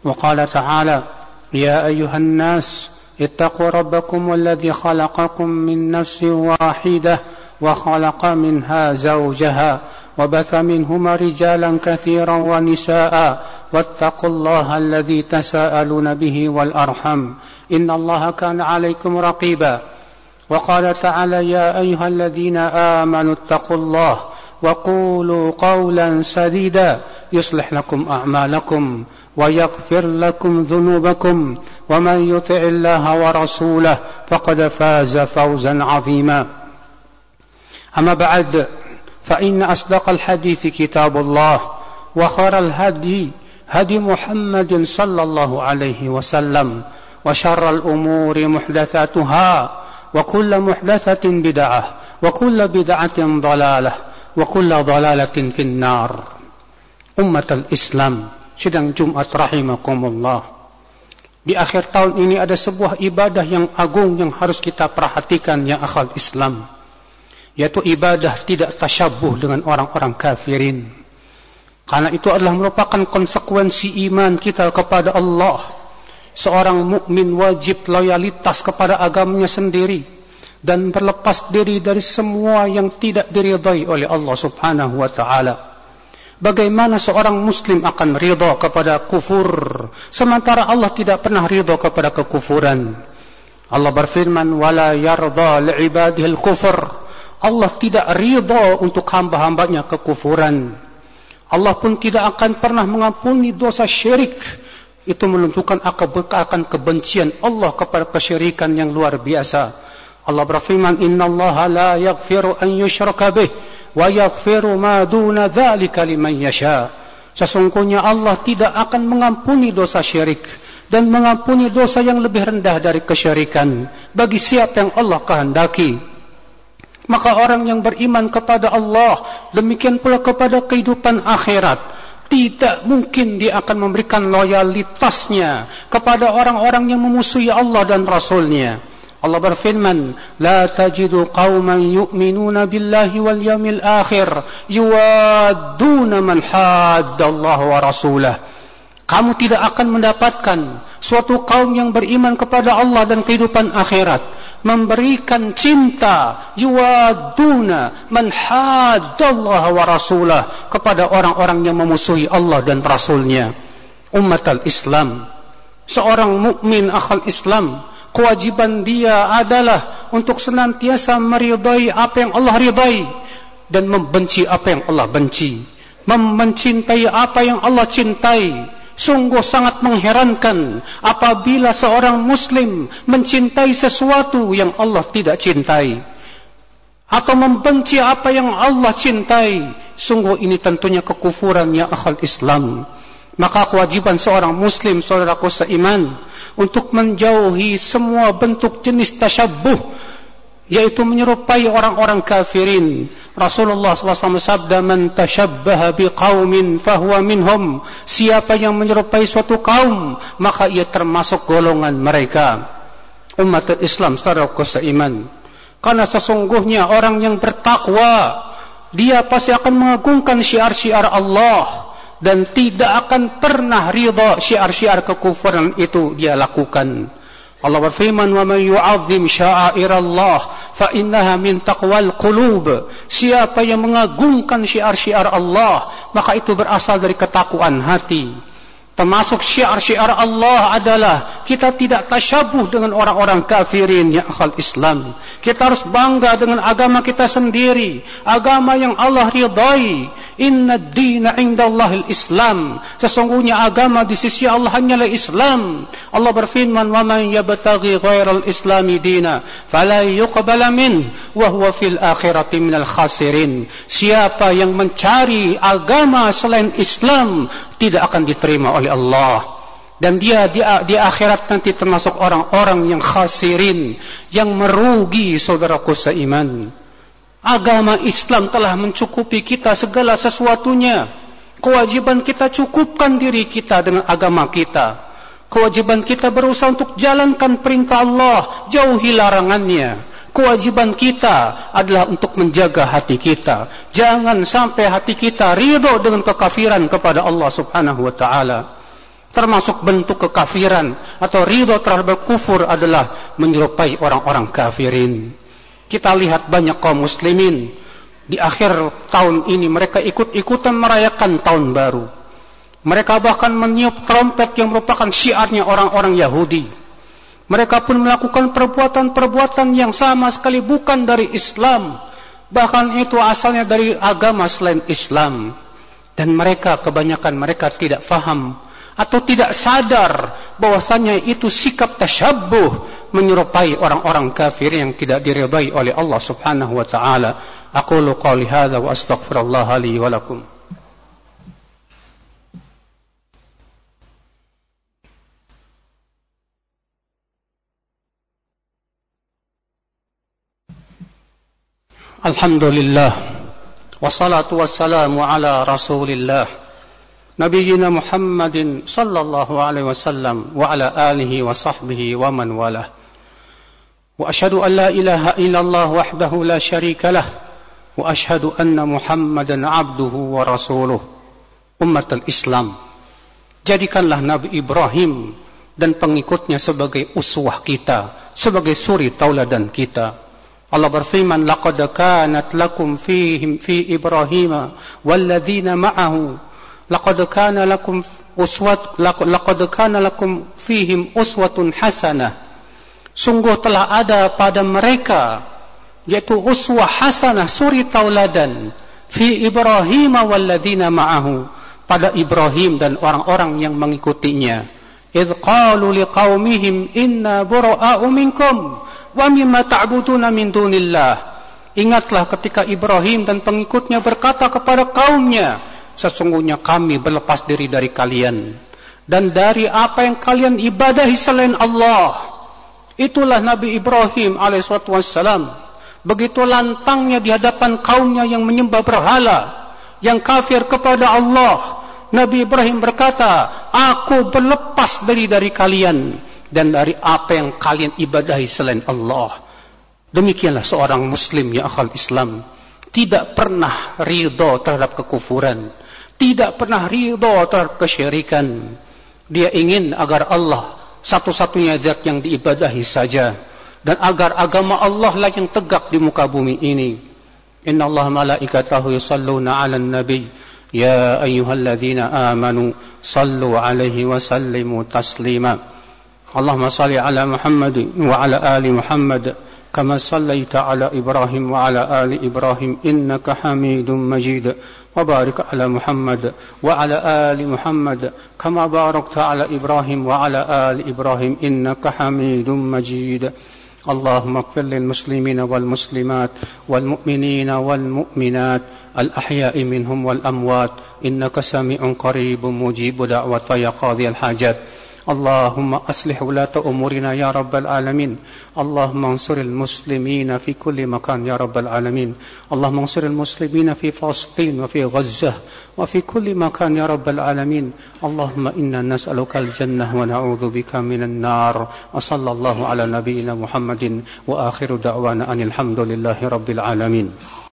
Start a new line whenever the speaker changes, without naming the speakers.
وقال تعالى يا أيها الناس اتقوا ربكم الذي خلقكم من نفس واحدة وخلق منها زوجها وبث منهما رجالا كثيرا ونساء واتقوا الله الذي تساءلون به والأرحم إن الله كان عليكم رقيبا وقال تعالى يا أيها الذين آمنوا اتقوا الله وقولوا قولا سديدا يصلح لكم أعمالكم ويغفر لكم ذنوبكم ومن يطع الله ورسوله فقد فاز فوزا عظيما أما بعد فإن أصدق الحديث كتاب الله وخير الهدي هدي محمد صلى الله عليه وسلم وشر الأمور محدثاتها وكل محدثة بدعة وكل بدعة ضلالة وكل ضلالة في النار. أمة الإسلام, sidang Jumat rahimakumullah. Di akhir tahun ini ada sebuah ibadah yang agung yang harus kita perhatikan ya akhal Islam, yaitu ibadah tidak tasyabuh dengan orang-orang kafirin. Karena itu adalah merupakan konsekuensi iman kita kepada Allah. Seorang mukmin wajib loyalitas kepada agamanya sendiri dan berlepas diri dari semua yang tidak diridhai oleh Allah Subhanahu wa taala. Bagaimana seorang muslim akan ridha kepada kufur sementara Allah tidak pernah ridha kepada kekufuran? Allah berfirman wala yarda li'ibadihil kufur. Allah tidak ridha untuk hamba-hambanya kekufuran. Allah pun tidak akan pernah mengampuni dosa syirik. Itu menunjukkan akan kebencian Allah kepada kesyirikan yang luar biasa. Allah berfirman innallaha la yaghfiru an yushraka bih wa yaghfiru ma duna dzalika liman yasha. Sesungguhnya Allah tidak akan mengampuni dosa syirik dan mengampuni dosa yang lebih rendah dari kesyirikan bagi siapa yang Allah kehendaki. Maka orang yang beriman kepada Allah, demikian pula kepada kehidupan akhirat, tidak mungkin dia akan memberikan loyalitasnya kepada orang-orang yang memusuhi Allah dan Rasulnya. Allah berfirman, La tajidu qawman yu'minuna billahi wal yawmil akhir yuwadduna man hadda Allah wa rasulah. Kamu tidak akan mendapatkan suatu kaum yang beriman kepada Allah dan kehidupan akhirat memberikan cinta yuwadduna man haddallaha wa rasulah kepada orang-orang yang memusuhi Allah dan Rasulnya. Ummatal Islam, seorang mukmin akhal Islam, kewajiban dia adalah untuk senantiasa meridai apa yang Allah ridai dan membenci apa yang Allah benci, mencintai apa yang Allah cintai. Sungguh sangat mengherankan apabila seorang muslim mencintai sesuatu yang Allah tidak cintai atau membenci apa yang Allah cintai. Sungguh ini tentunya kekufuran ya akhal Islam. Maka kewajiban seorang muslim, saudaraku seiman, untuk menjauhi semua bentuk jenis tasyabuh, yaitu menyerupai orang-orang kafirin. Rasulullah SAW sabda, man tashabbaha biqaumin fahuwa minhum. Siapa yang menyerupai suatu kaum, maka ia termasuk golongan mereka. Umat Islam, saudaraku seiman, karena sesungguhnya orang yang bertakwa, dia pasti akan mengagungkan syiar-syiar Allah dan tidak akan pernah ridha syiar-syiar kekufuran itu dia lakukan. Allah berfirman, wa man yu'azzim sya'airallah fa innaha min taqwal qulub. Siapa yang mengagungkan syiar-syiar Allah, maka itu berasal dari ketakwaan hati. Termasuk syiar-syiar Allah adalah kita tidak tasyabuh dengan orang-orang kafirin ya akhal Islam. Kita harus bangga dengan agama kita sendiri, agama yang Allah ridai. Inna ad-dina 'indallahil Islam. Sesungguhnya agama di sisi Allah hanyalah Islam. Allah berfirman, wa man yabtaghi ghairal islami dina fala yuqbala min wa huwa fil akhirati minal khasirin. Siapa yang mencari agama selain Islam tidak akan diterima oleh Allah, dan dia di akhirat nanti termasuk orang-orang yang khasirin, yang merugi. Saudaraku seiman, agama Islam telah mencukupi kita segala sesuatunya. Kewajiban kita cukupkan diri kita dengan agama kita. Kewajiban kita berusaha untuk jalankan perintah Allah, jauhi larangannya. Kewajiban kita adalah untuk menjaga hati kita. Jangan sampai hati kita ridho dengan kekafiran kepada Allah Subhanahu wa ta'ala. Termasuk bentuk kekafiran atau ridho terhadap kufur adalah menyerupai orang-orang kafirin. Kita lihat banyak kaum muslimin di akhir tahun ini mereka ikut-ikutan merayakan tahun baru. Mereka bahkan meniup trompet yang merupakan syiarnya orang-orang Yahudi. Mereka pun melakukan perbuatan-perbuatan yang sama sekali bukan dari Islam. Bahkan itu asalnya dari agama selain Islam. Dan mereka kebanyakan mereka tidak faham atau tidak sadar bahwasanya itu sikap tasyabbuh menyerupai orang-orang kafir yang tidak diridai oleh Allah Subhanahu wa taala. Aqulu qouli hadza wa astaghfirullah li wa lakum. Alhamdulillah wassalatu wassalamu ala Rasulillah Nabiyyina Muhammadin sallallahu alaihi wasallam wa ala alihi wa sahbihi wa man walah. Wa asyhadu an la ilaha illallah wahdahu la syarika lah wa asyhadu anna Muhammadan abduhu wa rasuluh. Umatul Islam, jadikanlah Nabi Ibrahim dan pengikutnya sebagai uswah kita, sebagai suri tauladan kita. Allah berfirman, laqad kanat lakum fi Ibrahim walladzina ma'ahu laqad kana lakum fihim uswatun hasanah. Sungguh telah ada pada mereka yaitu uswah hasanah, suri tauladan, fi Ibrahim walladzina ma'ahu, pada Ibrahim dan orang-orang yang mengikutinya. Idz qalu liqaumihim inna bura'a'u minkum wa mimma ta'buduna min dunillah. Ingatlah ketika Ibrahim dan pengikutnya berkata kepada kaumnya, sesungguhnya kami berlepas diri dari kalian dan dari apa yang kalian ibadahi selain Allah. Itulah Nabi Ibrahim alaihissalam. Begitu lantangnya di hadapan kaumnya yang menyembah berhala, yang kafir kepada Allah, Nabi Ibrahim berkata, aku berlepas diri dari kalian dan dari apa yang kalian ibadahi selain Allah. Demikianlah seorang muslim ya akhal Islam, tidak pernah ridho terhadap kekufuran, tidak pernah ridho terhadap kesyirikan. Dia ingin agar Allah satu-satunya zat yang diibadahi saja, dan agar agama Allah lah yang tegak di muka bumi ini. Inna Allah malaikatahu yusalluna ala nabi ya ayyuhalladzina amanu sallu alaihi wa sallimu taslima. Allahumma salli ala Muhammad wa ala ali Muhammad kama sallaita ala Ibrahim wa ala ali Ibrahim innaka Hamidum Majid. وبارك على محمد وعلى آل محمد كما باركت على إبراهيم وعلى آل إبراهيم إنك حميد مجيد. اللهم اغفر للمسلمين والمسلمات والمؤمنين والمؤمنات الأحياء منهم والأموات إنك سميع قريب مجيب دعوة يا قاضي الحاجات. اللهم أصلح ولاة أمورنا يا رب العالمين. اللهم انصر المسلمين في كل مكان يا رب العالمين. اللهم انصر المسلمين في فلسطين وفي غزة وفي كل مكان يا رب العالمين. اللهم إنا نسألك الجنة ونعوذ بك من النار. وصلى الله على نبينا محمد وآخر دعوانا أن الحمد لله رب العالمين.